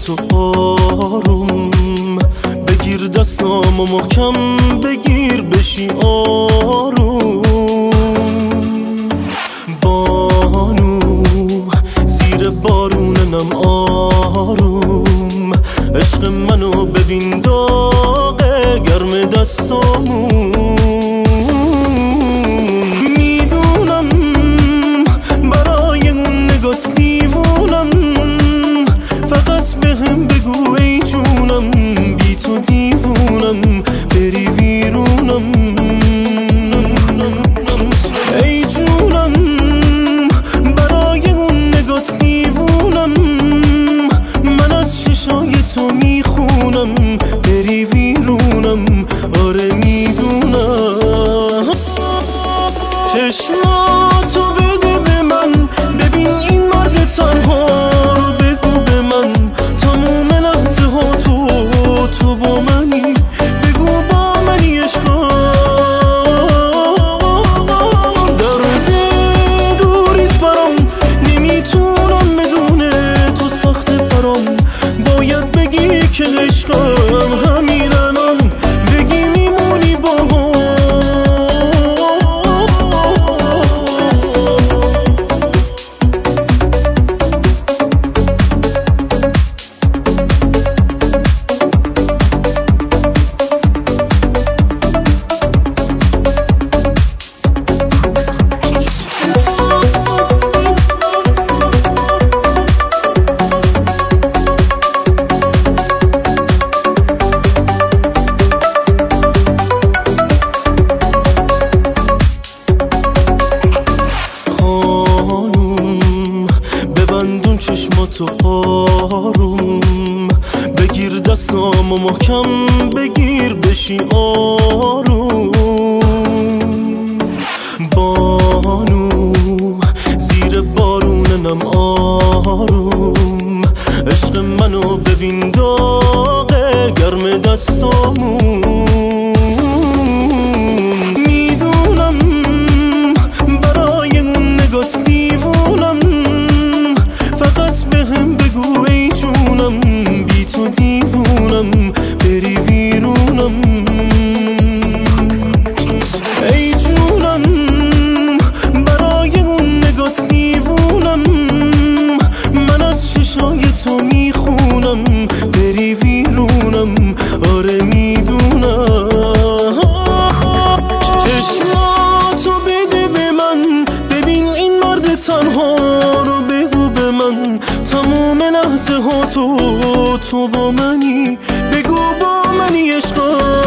چشماتو آروم بگیر دستامو محکم بگیر بشی آروم بانو زیر بارونم آروم عشق منو ببین داغه گرم دستامون میدونم برای اون نگات دیوونم فقط بهم بگو ای جونم بی تو دیوونم بری بیرونم ای جونم برای اون نگات دیوونم من از چشای تو میخونم بری بیرونم آره میدونم چشماتو بده به من ببین این مرد تنها رو بگو به من تموم لحظه ها تو با منی بگو با منی عشقا درد دوریت برام نمیتونم بدون تو سخت برام باید بگی که عشقم همین الان بگی میمونی با هم چشماتو آروم بگیر دستامو محکم بگیر بشی آروم بانو زیر بارونم آروم عشق منو ببین داغه گرم دستامون میدونم برای اون نگات دیوونم فقط بهم بگو ای جونم بی تو دیوونم بری بیرونم ای جونم برای اون نگات دیوونم من از چشای تو میخونم بری بیرونم آره میدونم چشماتو بده به من ببین این مرد تنها رو بگو به من تموم لحظه ها تو با منی بگو با منی عشقا